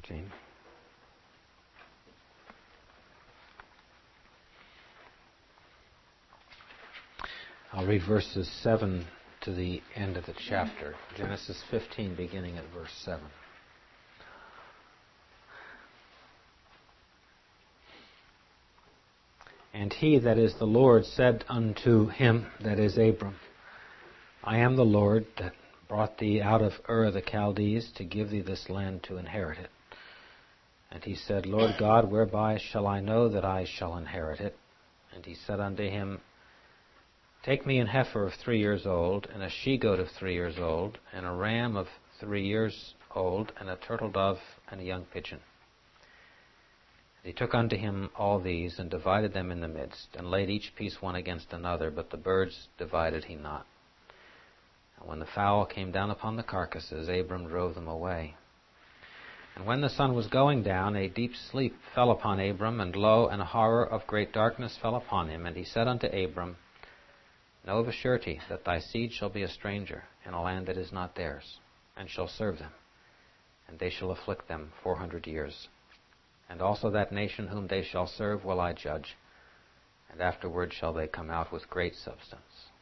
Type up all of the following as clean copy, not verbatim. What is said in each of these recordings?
Gene. I'll read verses 7 to the end of the chapter. Genesis 15, beginning at verse 7. And he, that is the Lord, said unto him, that is Abram, I am the Lord that brought thee out of Ur of the Chaldees to give thee this land to inherit it. And he said, Lord God, whereby shall I know that I shall inherit it? And he said unto him, Take me an heifer of 3 years old, and a she-goat of 3 years old, and a ram of 3 years old, and a turtle dove, and a young pigeon. And he took unto him all these, and divided them in the midst, and laid each piece one against another, but the birds divided he not. And when the fowl came down upon the carcasses, Abram drove them away. And when the sun was going down, a deep sleep fell upon Abram, and lo, an horror of great darkness fell upon him. And he said unto Abram, Know of a surety that thy seed shall be a stranger in a land that is not theirs, and shall serve them, and they shall afflict them 400 years. And also that nation whom they shall serve will I judge, and afterward shall they come out with great substance.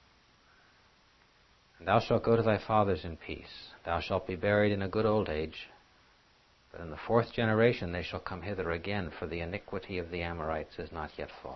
And thou shalt go to thy fathers in peace. Thou shalt be buried in a good old age. But in the 4th generation they shall come hither again, for the iniquity of the Amorites is not yet full.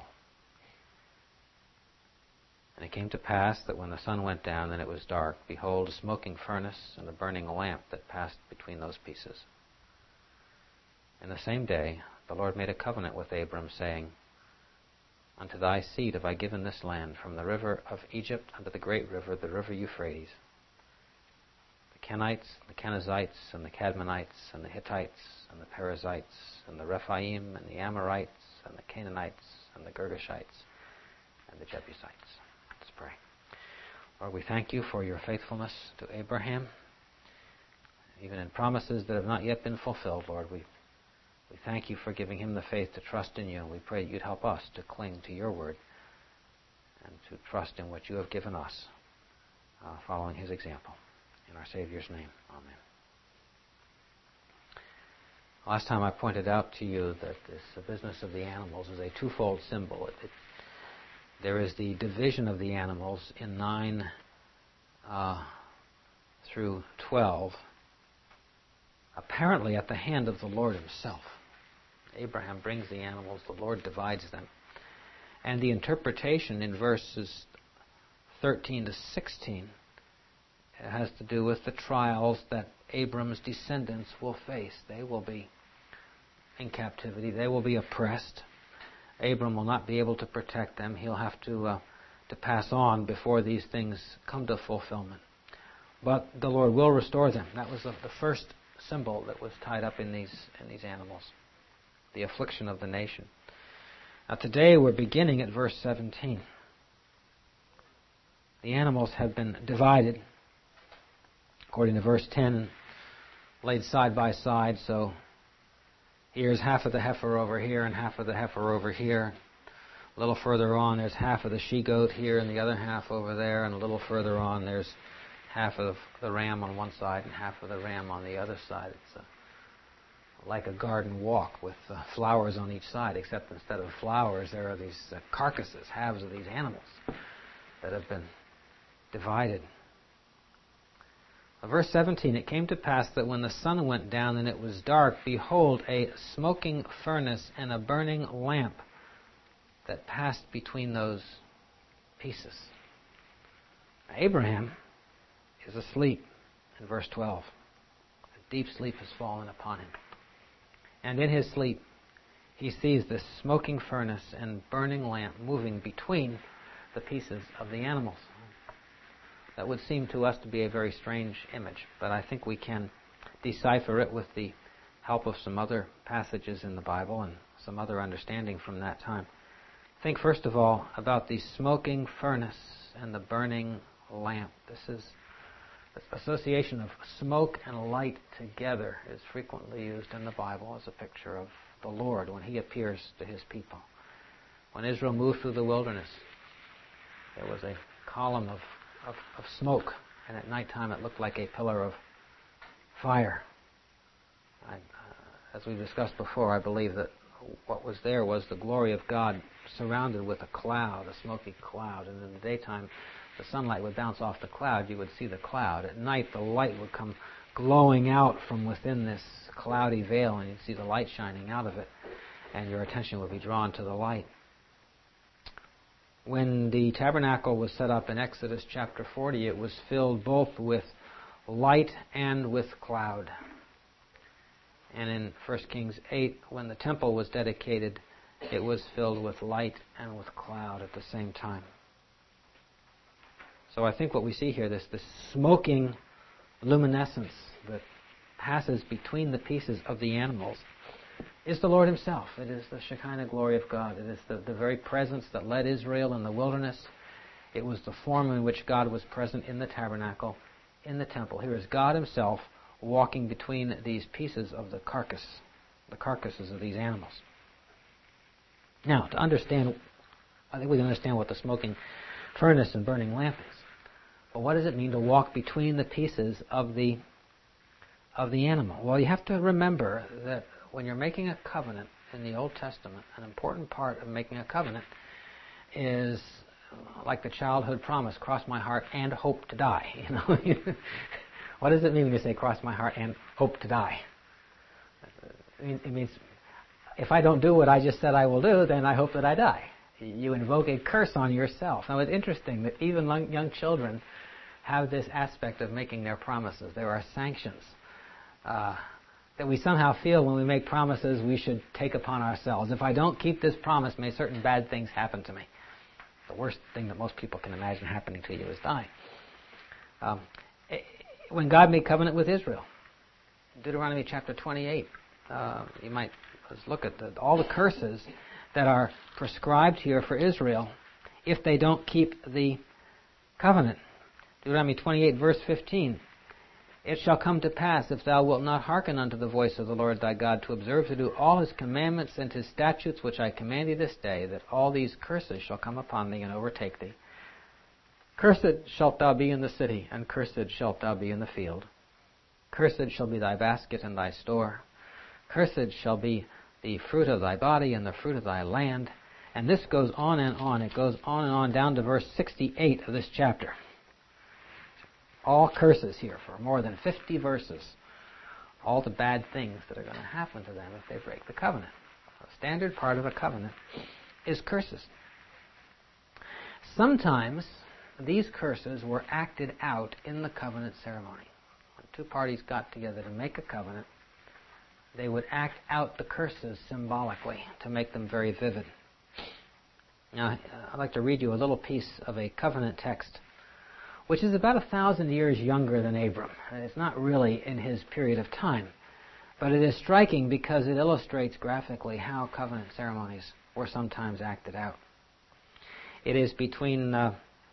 And it came to pass that when the sun went down and it was dark, behold, a smoking furnace and a burning lamp that passed between those pieces. In the same day the Lord made a covenant with Abram, saying, Unto thy seed have I given this land, from the river of Egypt unto the great river, the river Euphrates. The Kenites, the Kenizzites, and the Cadmonites, and the Hittites, and the Perizzites, and the Rephaim, and the Amorites, and the Canaanites, and the Girgashites, and the Jebusites. Let's pray. Lord, we thank you for your faithfulness to Abraham, even in promises that have not yet been fulfilled, Lord. We thank you for giving him the faith to trust in you, and we pray that you'd help us to cling to your word and to trust in what you have given us, following his example. In our Savior's name, amen. Last time I pointed out to you that this business of the animals is a twofold symbol. There is the division of the animals in 9 through 12, apparently at the hand of the Lord himself. Abraham brings the animals, the Lord divides them. And the interpretation in verses 13 to 16 has to do with the trials that Abram's descendants will face. They will be in captivity. They will be oppressed. Abram will not be able to protect them. He'll have to pass on before these things come to fulfillment. But the Lord will restore them. That was the first symbol that was tied up in these animals, the affliction of the nation. Now today we're beginning at verse 17. The animals have been divided, according to verse 10, laid side by side. So here's half of the heifer over here and half of the heifer over here. A little further on, there's half of the she-goat here and the other half over there. And a little further on, there's half of the ram on one side and half of the ram on the other side. It's like a garden walk with flowers on each side, except instead of flowers, there are these carcasses, halves of these animals that have been divided. Verse 17, it came to pass that when the sun went down and it was dark, behold, a smoking furnace and a burning lamp that passed between those pieces. Now, Abraham is asleep in verse 12. A deep sleep has fallen upon him. And in his sleep, he sees this smoking furnace and burning lamp moving between the pieces of the animals. That would seem to us to be a very strange image, but I think we can decipher it with the help of some other passages in the Bible and some other understanding from that time. Think first of all about the smoking furnace and the burning lamp. This association of smoke and light together is frequently used in the Bible as a picture of the Lord when he appears to his people. When Israel moved through the wilderness, there was a column of smoke, and at nighttime it looked like a pillar of fire. as we discussed before, I believe that what was there was the glory of God surrounded with a cloud, a smoky cloud. And in the daytime, the sunlight would bounce off the cloud. You would see the cloud. At night, the light would come glowing out from within this cloudy veil, and you'd see the light shining out of it, and your attention would be drawn to the light. When the tabernacle was set up in Exodus chapter 40, it was filled both with light and with cloud. And in 1 Kings 8, when the temple was dedicated, it was filled with light and with cloud at the same time. So I think what we see here, this smoking luminescence that passes between the pieces of the animals, is the Lord Himself. It is the Shekinah glory of God. It is the very presence that led Israel in the wilderness. It was the form in which God was present in the tabernacle, in the temple. Here is God Himself walking between these pieces of the carcasses of these animals. Now, to understand, I think we can understand what the smoking furnace and burning lamp is. But what does it mean to walk between the pieces of the animal? Well, you have to remember that when you're making a covenant in the Old Testament, an important part of making a covenant is like the childhood promise, cross my heart and hope to die. You know, what does it mean when you say cross my heart and hope to die? It means if I don't do what I just said I will do, then I hope that I die. You invoke a curse on yourself. Now, it's interesting that even young children have this aspect of making their promises. There are sanctions that we somehow feel when we make promises we should take upon ourselves. If I don't keep this promise, may certain bad things happen to me. The worst thing that most people can imagine happening to you is dying. When God made covenant with Israel, Deuteronomy chapter 28, you might look at all the curses that are prescribed here for Israel if they don't keep the covenant. Deuteronomy 28, verse 15. It shall come to pass, if thou wilt not hearken unto the voice of the Lord thy God, to observe to do all His commandments and His statutes which I command thee this day, that all these curses shall come upon thee and overtake thee. Cursed shalt thou be in the city, and cursed shalt thou be in the field. Cursed shall be thy basket and thy store. Cursed shall be the fruit of thy body and the fruit of thy land. And this goes on and on. It goes on and on down to verse 68 of this chapter. All curses here for more than 50 verses. All the bad things that are going to happen to them if they break the covenant. A standard part of a covenant is curses. Sometimes these curses were acted out in the covenant ceremony. When two parties got together to make a covenant, they would act out the curses symbolically to make them very vivid. Now, I'd like to read you a little piece of a covenant text which is about 1,000 years younger than Abram. It's not really in his period of time, but it is striking because it illustrates graphically how covenant ceremonies were sometimes acted out. It is between a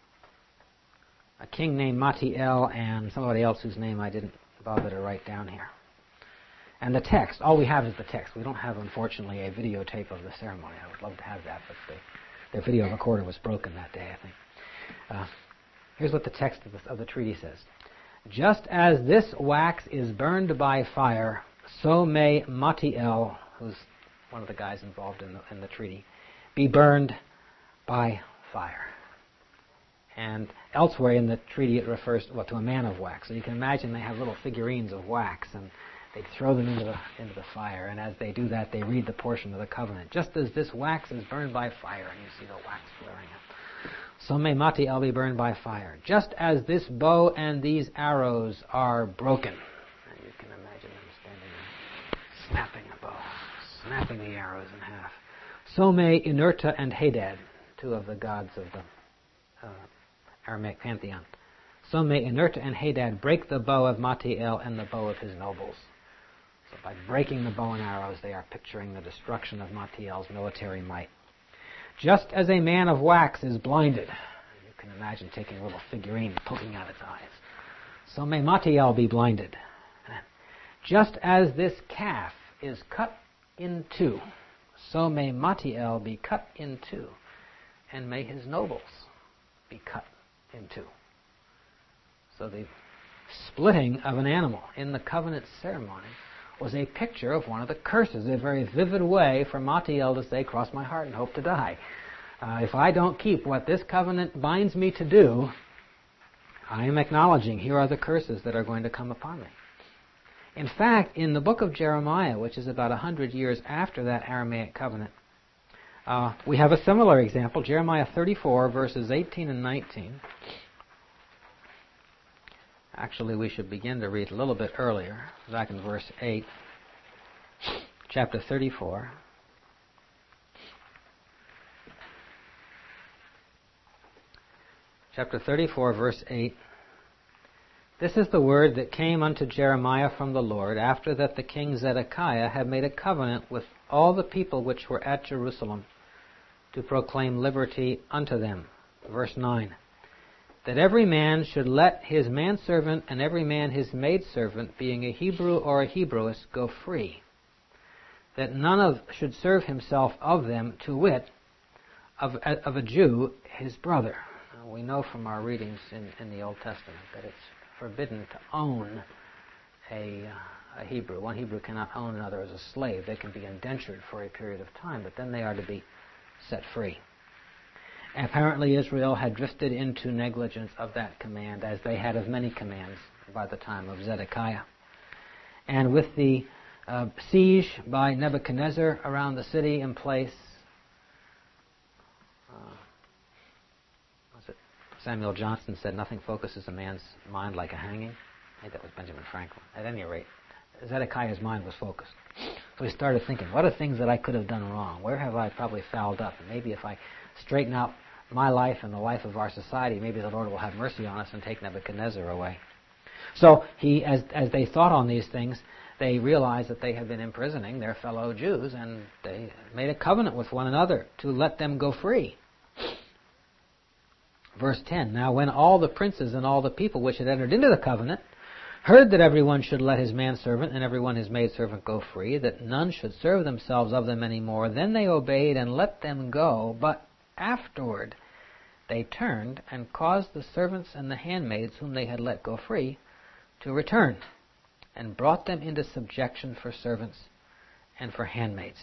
king named Matiel and somebody else whose name I didn't bother to write down here. And the text, all we have is the text. We don't have, unfortunately, a videotape of the ceremony. I would love to have that, but their video recorder was broken that day, I think. Here's what the text of the treaty says. Just as this wax is burned by fire, so may Matiel, who's one of the guys involved in the treaty, be burned by fire. And elsewhere in the treaty it refers to a man of wax. So you can imagine they have little figurines of wax, and they throw them into the fire. And as they do that, they read the portion of the covenant. Just as this wax is burned by fire, and you see the wax flaring up, so may Matiel be burned by fire. Just as this bow and these arrows are broken. And you can imagine them standing there, snapping the bow, snapping the arrows in half. So may Inerta and Hadad, two of the gods of the Aramaic pantheon. So may Inerta and Hadad break the bow of Matiel and the bow of his nobles. So by breaking the bow and arrows, they are picturing the destruction of Matiel's military might. Just as a man of wax is blinded, you can imagine taking a little figurine poking out its eyes, so may Matiel be blinded. Just as this calf is cut in two, so may Matiel be cut in two, and may his nobles be cut in two. So the splitting of an animal in the covenant ceremony was a picture of one of the curses, a very vivid way for Matiel to say, cross my heart and hope to die. If I don't keep what this covenant binds me to do, I am acknowledging here are the curses that are going to come upon me. In fact, in the book of Jeremiah, which is about 100 years after that Aramaic covenant, we have a similar example, Jeremiah 34, verses 18 and 19. Actually, we should begin to read a little bit earlier, back in verse 8, chapter 34. Chapter 34, verse 8. This is the word that came unto Jeremiah from the Lord, after that the king Zedekiah had made a covenant with all the people which were at Jerusalem, to proclaim liberty unto them. Verse 9. That every man should let his manservant and every man his maidservant, being a Hebrew or a Hebrewess, go free. That none should serve himself of them, to wit, of a Jew, his brother. We know from our readings in the Old Testament that it's forbidden to own a Hebrew. One Hebrew cannot own another as a slave. They can be indentured for a period of time, but then they are to be set free. Apparently Israel had drifted into negligence of that command, as they had of many commands by the time of Zedekiah. And with the siege by Nebuchadnezzar around the city in place, Samuel Johnson said, nothing focuses a man's mind like a hanging. I think that was Benjamin Franklin. At any rate, Zedekiah's mind was focused. So he started thinking, what are things that I could have done wrong? Where have I probably fouled up? And maybe if I straighten out my life and the life of our society, maybe the Lord will have mercy on us and take Nebuchadnezzar away. So he, as they thought on these things, they realized that they had been imprisoning their fellow Jews, and they made a covenant with one another to let them go free. Verse 10, now when all the princes and all the people which had entered into the covenant heard that everyone should let his manservant and everyone his maidservant go free, that none should serve themselves of them any more, then they obeyed and let them go. But afterward they turned and caused the servants and the handmaids whom they had let go free to return, and brought them into subjection for servants and for handmaids.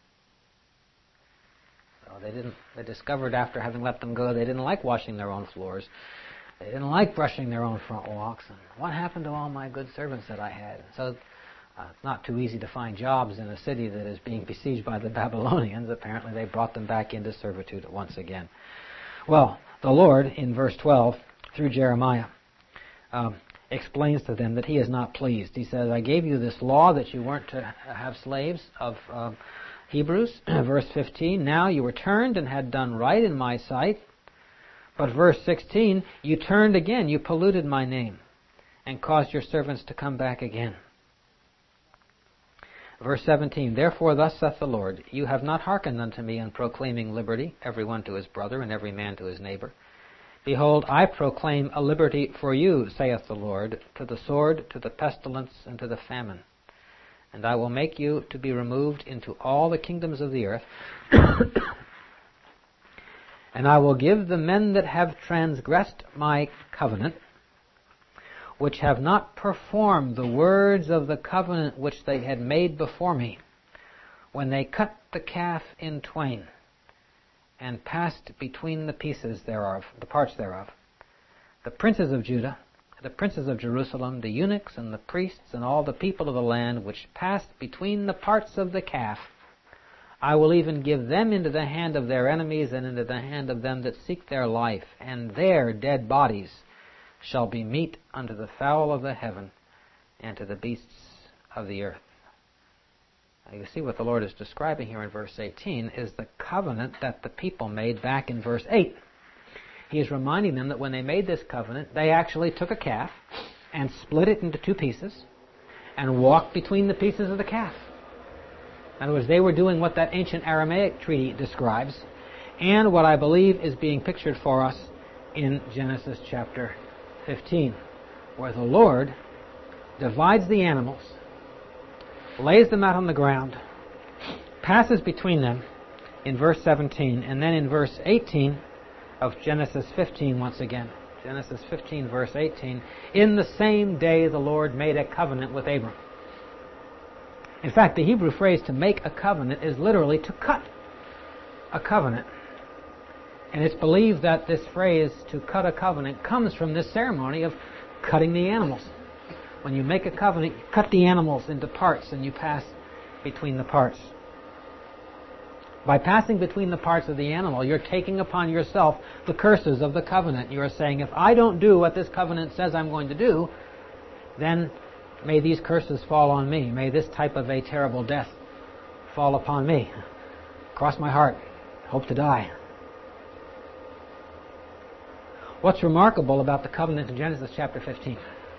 They discovered after having let them go, they didn't like washing their own floors. They didn't like brushing their own front walks. And what happened to all my good servants that I had? So it's not too easy to find jobs in a city that is being besieged by the Babylonians. Apparently they brought them back into servitude once again. Well, the Lord, in verse 12, through Jeremiah, explains to them that He is not pleased. He says, I gave you this law that you weren't to have slaves of Hebrews. Verse 15, now you returned and had done right in my sight. But verse 16, you turned again, you polluted my name, and caused your servants to come back again. Verse 17, therefore thus saith the Lord, you have not hearkened unto me in proclaiming liberty, every one to his brother, and every man to his neighbor. Behold, I proclaim a liberty for you, saith the Lord, to the sword, to the pestilence, and to the famine. And I will make you to be removed into all the kingdoms of the earth. And I will give the men that have transgressed my covenant, which have not performed the words of the covenant which they had made before me, when they cut the calf in twain, and passed between the pieces thereof, the parts thereof, the princes of Judah, the princes of Jerusalem, the eunuchs and the priests, and all the people of the land, which passed between the parts of the calf, I will even give them into the hand of their enemies, and into the hand of them that seek their life, and their dead bodies shall be meat unto the fowl of the heaven, and to the beasts of the earth. Now you see what the Lord is describing here in verse 18 is the covenant that the people made back in verse 8. He is reminding them that when they made this covenant, they actually took a calf and split it into two pieces and walked between the pieces of the calf. In other words, they were doing what that ancient Aramaic treaty describes, and what I believe is being pictured for us in Genesis chapter 15, where the Lord divides the animals, lays them out on the ground, passes between them in verse 17, and then in verse 18 of Genesis 15 once again. Genesis 15 verse 18, in the same day the Lord made a covenant with Abram. In fact, the Hebrew phrase to make a covenant is literally to cut a covenant. And it's believed that this phrase, to cut a covenant, comes from this ceremony of cutting the animals. When you make a covenant, you cut the animals into parts and you pass between the parts. By passing between the parts of the animal, you're taking upon yourself the curses of the covenant. You are saying, if I don't do what this covenant says I'm going to do, then may these curses fall on me. May this type of a terrible death fall upon me. Cross my heart. Hope to die. What's remarkable about the covenant in Genesis chapter 15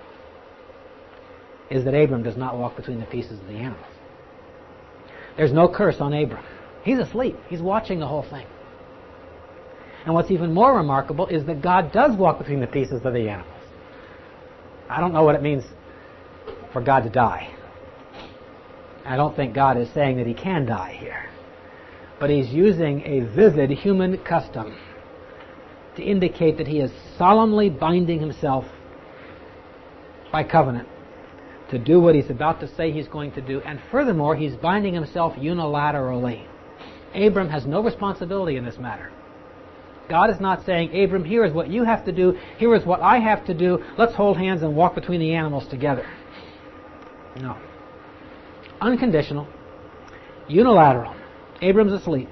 is that Abram does not walk between the pieces of the animals. There's no curse on Abram. He's asleep. He's watching the whole thing. And what's even more remarkable is that God does walk between the pieces of the animals. I don't know what it means for God to die. I don't think God is saying that He can die here. But He's using a vivid human custom to indicate that He is solemnly binding Himself by covenant to do what He's about to say He's going to do. And furthermore, He's binding Himself unilaterally. Abram has no responsibility in this matter. God is not saying, Abram, here is what you have to do, here is what I have to do, let's hold hands and walk between the animals together. No. Unconditional, unilateral. Abram's asleep.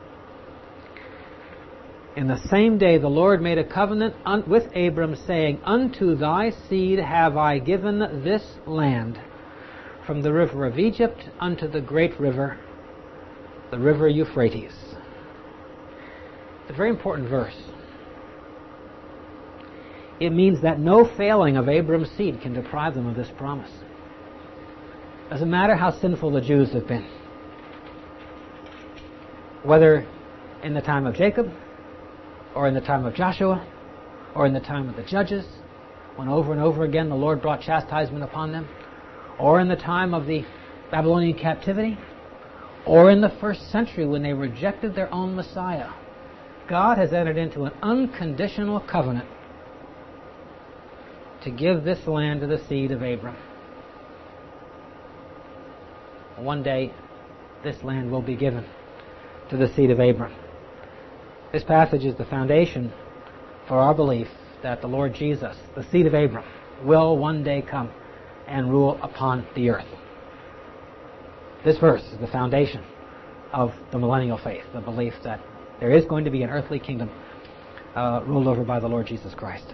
In the same day the Lord made a covenant with Abram, saying, Unto thy seed have I given this land, from the river of Egypt unto the great river, the river Euphrates. It's a very important verse. It means that no failing of Abram's seed can deprive them of this promise. Doesn't matter how sinful the Jews have been. Whether in the time of Jacob, or in the time of Joshua, or in the time of the judges, when over and over again the Lord brought chastisement upon them, or in the time of the Babylonian captivity, or in the first century when they rejected their own Messiah. God has entered into an unconditional covenant to give this land to the seed of Abram. One day, this land will be given to the seed of Abram. This passage is the foundation for our belief that the Lord Jesus, the seed of Abram, will one day come and rule upon the earth. This verse is the foundation of the millennial faith, the belief that there is going to be an earthly kingdom ruled over by the Lord Jesus Christ.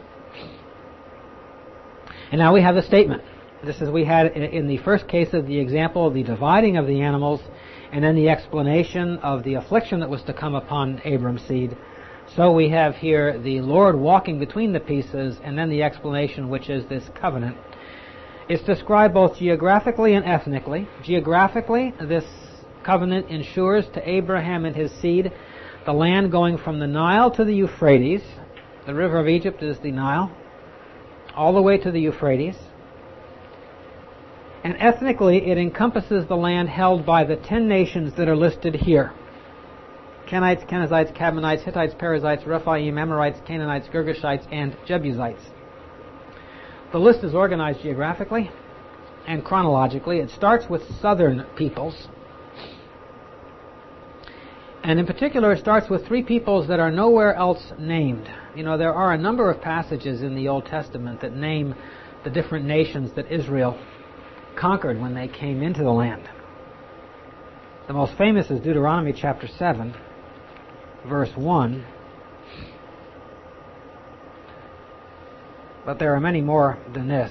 And now we have the statement. Just as we had in the first case of the example, the dividing of the animals, and then the explanation of the affliction that was to come upon Abram's seed. So we have here the Lord walking between the pieces, and then the explanation, which is this covenant. It's described both geographically and ethnically. Geographically, this covenant ensures to Abraham and his seed the land going from the Nile to the Euphrates. The river of Egypt is the Nile, all the way to the Euphrates. And ethnically, it encompasses the land held by the 10 nations that are listed here. Kenites, Kenizzites, Cadmonites, Hittites, Perizzites, Rephaim, Amorites, Canaanites, Girgashites, and Jebusites. The list is organized geographically and chronologically. It starts with southern peoples. And in particular, it starts with 3 peoples that are nowhere else named. You know, there are a number of passages in the Old Testament that name the different nations that Israel conquered when they came into the land. The most famous is Deuteronomy chapter 7, verse 1. But there are many more than this.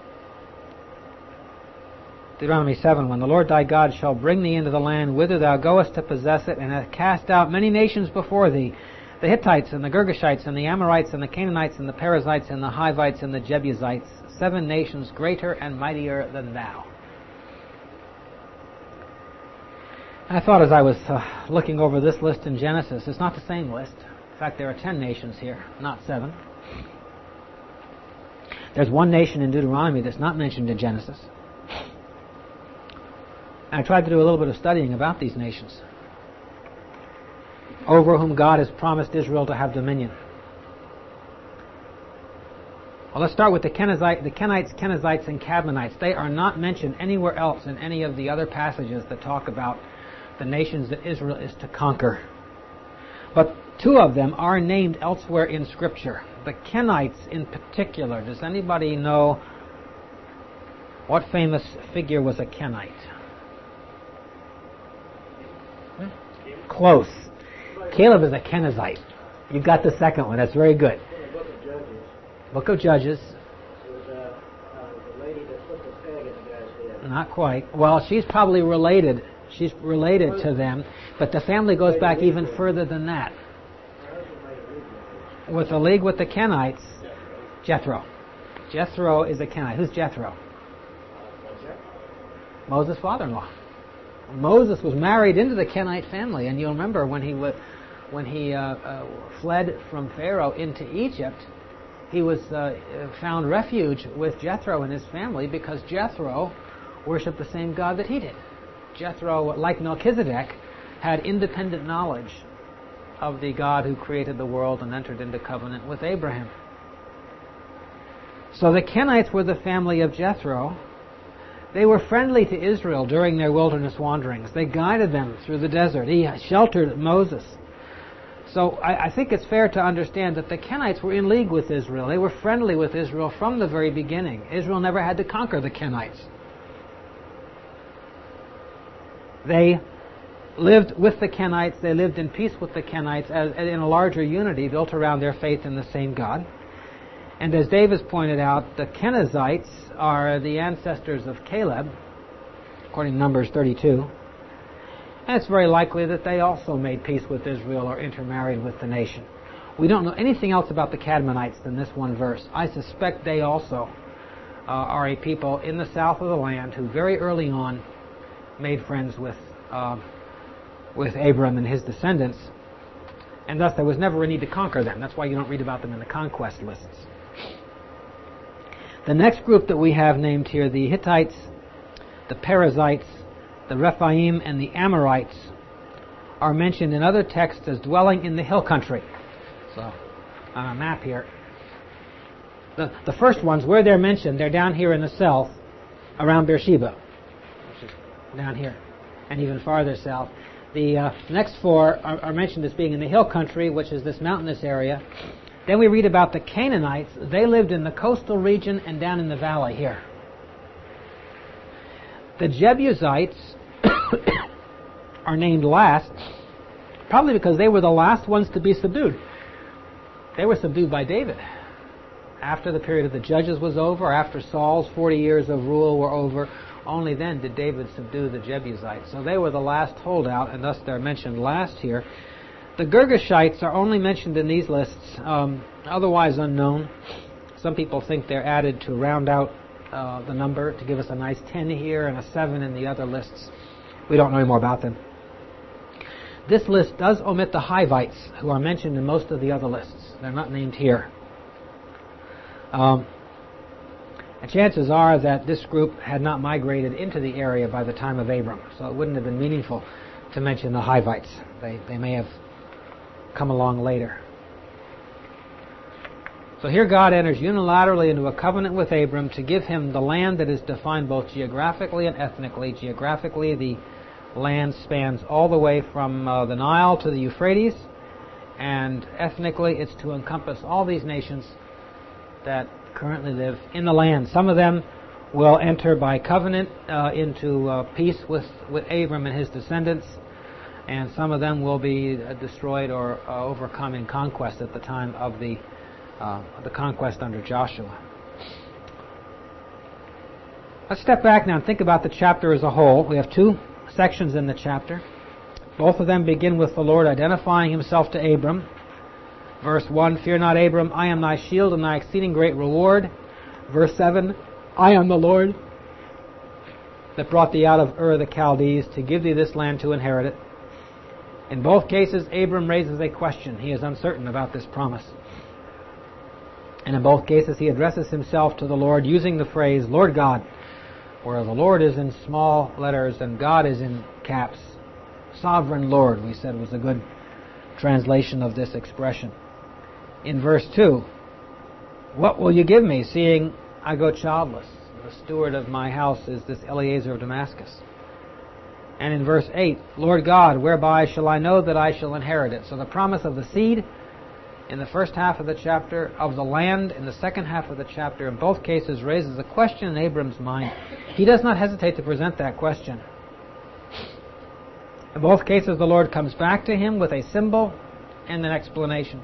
Deuteronomy 7, When the Lord thy God shall bring thee into the land whither thou goest to possess it, and hath cast out many nations before thee, the Hittites and the Girgashites and the Amorites and the Canaanites and the Perizzites and the Hivites and the Jebusites, 7 nations greater and mightier than thou. I thought as I was looking over this list in Genesis, it's not the same list. In fact, there are 10 nations here, not 7. There's one nation in Deuteronomy that's not mentioned in Genesis. And I tried to do a little bit of studying about these nations, over whom God has promised Israel to have dominion. Well, let's start with the Kenites, Kenizzites, and Cadmonites. They are not mentioned anywhere else in any of the other passages that talk about the nations that Israel is to conquer. But two of them are named elsewhere in Scripture. The Kenites in particular. Does anybody know what famous figure was a Kenite? Close. Caleb is a Kenizzite. You got the second one. That's very good. Book of Judges. It was the lady that put the peg in the guy's head. Not quite. Well, she's probably related. She's related to them, but the family goes back even further than that. With the league with the Kenites, Jethro. Jethro is a Kenite. Who's Jethro? Moses' father-in-law. Moses was married into the Kenite family, and you'll remember when he fled from Pharaoh into Egypt, he was found refuge with Jethro and his family because Jethro worshipped the same God that he did. Jethro, like Melchizedek, had independent knowledge of the God who created the world and entered into covenant with Abraham. So the Kenites were the family of Jethro. They were friendly to Israel during their wilderness wanderings. They guided them through the desert. He sheltered Moses. So I think it's fair to understand that the Kenites were in league with Israel. They were friendly with Israel from the very beginning. Israel never had to conquer the Kenites. They lived with the Kenites. They lived in peace with the Kenites as in a larger unity built around their faith in the same God. And as Davis pointed out, the Kenizzites are the ancestors of Caleb, according to Numbers 32. And it's very likely that they also made peace with Israel or intermarried with the nation. We don't know anything else about the Cadmonites than this one verse. I suspect they also are a people in the south of the land who very early on made friends with Abram and his descendants, and thus there was never a need to conquer them. That's why you don't read about them in the conquest lists. The next group that we have named here, the Hittites, the Perizzites, the Rephaim, and the Amorites, are mentioned in other texts as dwelling in the hill country. So, on a map here. The first ones, where they're mentioned, they're down here in the south, around Beersheba, which is down here, and even farther south. The next four are mentioned as being in the hill country, which is this mountainous area. Then we read about the Canaanites. They lived in the coastal region and down in the valley here. The Jebusites are named last, probably because they were the last ones to be subdued. They were subdued by David. After the period of the judges was over, after Saul's 40 years of rule were over, only then did David subdue the Jebusites. So they were the last holdout, and thus they're mentioned last here. The Girgashites are only mentioned in these lists, otherwise unknown. Some people think they're added to round out the number, to give us a nice 10 here and a 7 in the other lists. We don't know any more about them. This list does omit the Hivites, who are mentioned in most of the other lists. They're not named here. And chances are that this group had not migrated into the area by the time of Abram, so it wouldn't have been meaningful to mention the Hivites. They may have come along later. So here God enters unilaterally into a covenant with Abram to give him the land that is defined both geographically and ethnically. Geographically, the land spans all the way from the Nile to the Euphrates, and ethnically it's to encompass all these nations that currently live in the land. Some of them will enter by covenant into peace with Abram and his descendants, and some of them will be destroyed or overcome in conquest at the time of the conquest under Joshua. Let's step back now and think about the chapter as a whole. We have two sections in the chapter. Both of them begin with the Lord identifying himself to Abram. Verse 1, "Fear not, Abram, I am thy shield and thy exceeding great reward." Verse 7, "I am the Lord that brought thee out of Ur the Chaldees to give thee this land to inherit it." In both cases, Abram raises a question. He is uncertain about this promise. And in both cases, he addresses himself to the Lord using the phrase, "Lord God," where the Lord is in small letters and God is in caps. Sovereign Lord, we said, was a good translation of this expression. In verse 2, What will you give me, seeing I go childless? The steward of my house is this Eliezer of Damascus. And in verse 8, Lord God, whereby shall I know that I shall inherit it? So the promise of the seed in the first half of the chapter, of the land in the second half of the chapter, in both cases raises a question in Abram's mind. He does not hesitate to present that question. In both cases, the Lord comes back to him with a symbol and an explanation.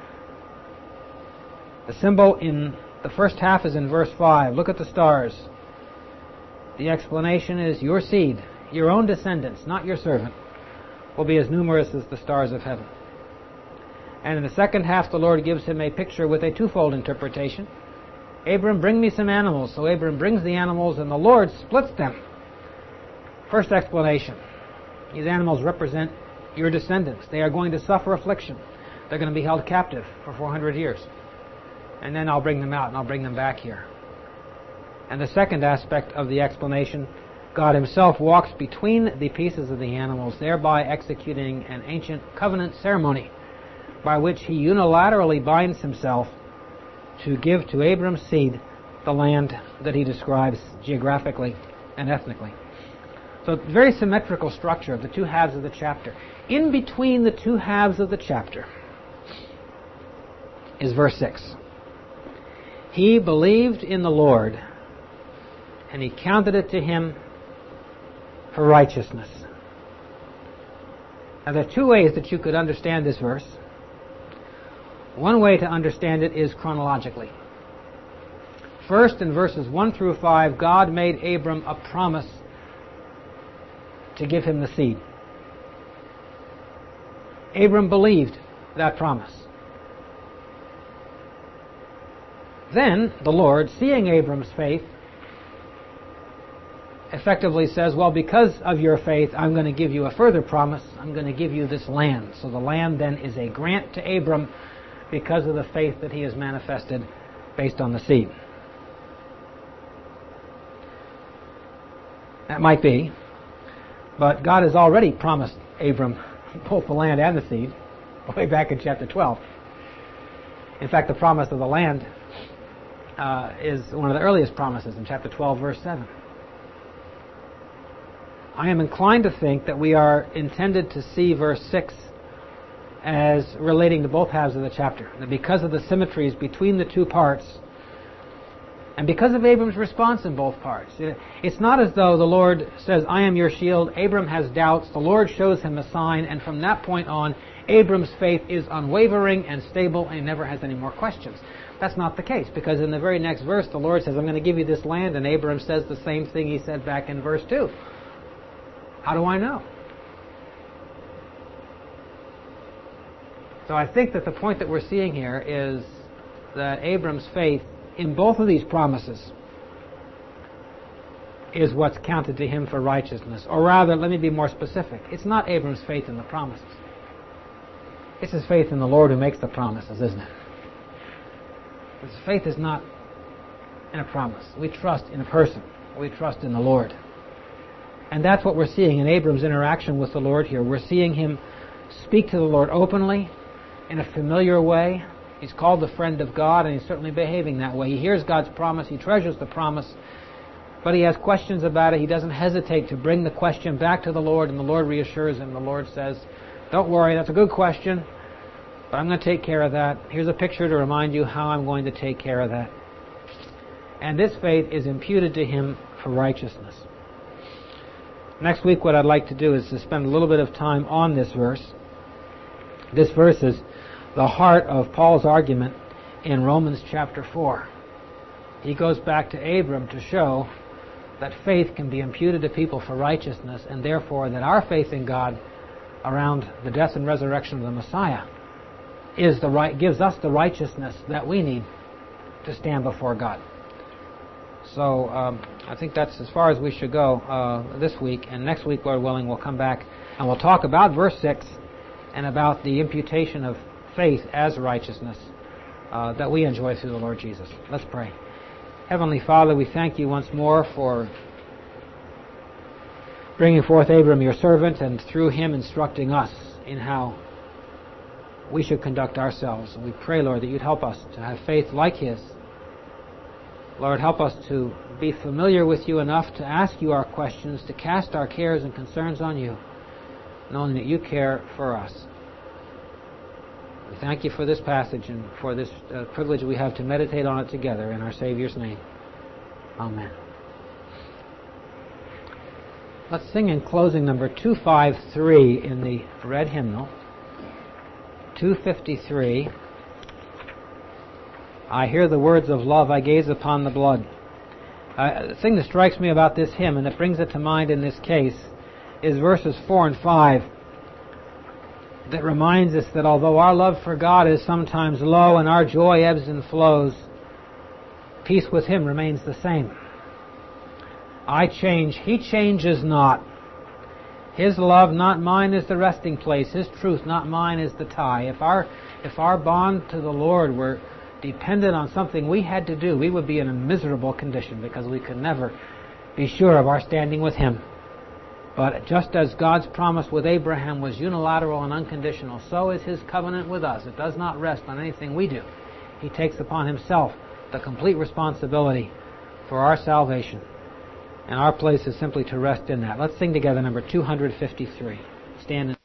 The symbol in the first half is in verse 5. Look at the stars. The explanation is your seed, your own descendants, not your servant, will be as numerous as the stars of heaven. And in the second half, the Lord gives him a picture with a twofold interpretation. Abram, bring me some animals. So Abram brings the animals, and the Lord splits them. First explanation. These animals represent your descendants. They are going to suffer affliction. They're going to be held captive for 400 years. And then I'll bring them out, and I'll bring them back here. And the second aspect of the explanation, God himself walks between the pieces of the animals, thereby executing an ancient covenant ceremony by which he unilaterally binds himself to give to Abram's seed the land that he describes geographically and ethnically. So very symmetrical structure of the two halves of the chapter. In between the two halves of the chapter is verse 6. He believed in the Lord, and he counted it to him for righteousness. Now there are two ways that you could understand this verse. One way to understand it is chronologically. First, in verses 1 through 5, God made Abram a promise to give him the seed. Abram believed that promise. Then the Lord, seeing Abram's faith, effectively says, well, because of your faith, I'm going to give you a further promise. I'm going to give you this land. So the land then is a grant to Abram because of the faith that he has manifested based on the seed. That might be, but God has already promised Abram both the land and the seed way back in chapter 12. In fact, the promise of the land is one of the earliest promises in chapter 12, verse 7. I am inclined to think that we are intended to see verse 6 as relating to both halves of the chapter. That because of the symmetries between the two parts, and because of Abram's response in both parts, it's not as though the Lord says, I am your shield. Abram has doubts. The Lord shows him a sign, and from that point on, Abram's faith is unwavering and stable, and he never has any more questions. That's not the case, because in the very next verse, the Lord says, I'm going to give you this land, and Abram says the same thing he said back in verse 2. How do I know? So I think that the point that we're seeing here is that Abram's faith in both of these promises is what's counted to him for righteousness. Or rather, let me be more specific. It's not Abram's faith in the promises. It's his faith in the Lord who makes the promises, isn't it? His faith is not in a promise. We trust in a person. We trust in the Lord. And that's what we're seeing in Abram's interaction with the Lord here. We're seeing him speak to the Lord openly, in a familiar way. He's called the friend of God, and he's certainly behaving that way. He hears God's promise. He treasures the promise. But he has questions about it. He doesn't hesitate to bring the question back to the Lord, and the Lord reassures him. The Lord says, don't worry, that's a good question, but I'm going to take care of that. Here's a picture to remind you how I'm going to take care of that. And this faith is imputed to him for righteousness. Next week, what I'd like to do is to spend a little bit of time on this verse. This verse is the heart of Paul's argument in Romans chapter 4. He goes back to Abram to show that faith can be imputed to people for righteousness, and therefore that our faith in God around the death and resurrection of the Messiah gives us the righteousness that we need to stand before God. So I think that's as far as we should go this week. And next week, Lord willing, we'll come back and we'll talk about verse 6 and about the imputation of faith as righteousness that we enjoy through the Lord Jesus. Let's pray. Heavenly Father, we thank you once more for bringing forth Abram, your servant, and through him instructing us in how we should conduct ourselves. And we pray, Lord, that you'd help us to have faith like his, Lord, help us to be familiar with you enough to ask you our questions, to cast our cares and concerns on you, knowing that you care for us. We thank you for this passage and for this privilege we have to meditate on it together in our Savior's name. Amen. Let's sing in closing number 253 in the red hymnal. 253. I hear the words of love, I gaze upon the blood. The thing that strikes me about this hymn, and that brings it to mind in this case, is verses 4 and 5. That reminds us that although our love for God is sometimes low and our joy ebbs and flows, peace with Him remains the same. I change, He changes not. His love, not mine, is the resting place. His truth, not mine, is the tie. If our bond to the Lord were dependent on something we had to do, we would be in a miserable condition because we could never be sure of our standing with Him. But just as God's promise with Abraham was unilateral and unconditional, so is His covenant with us. It does not rest on anything we do. He takes upon Himself the complete responsibility for our salvation. And our place is simply to rest in that. Let's sing together number 253. Stand and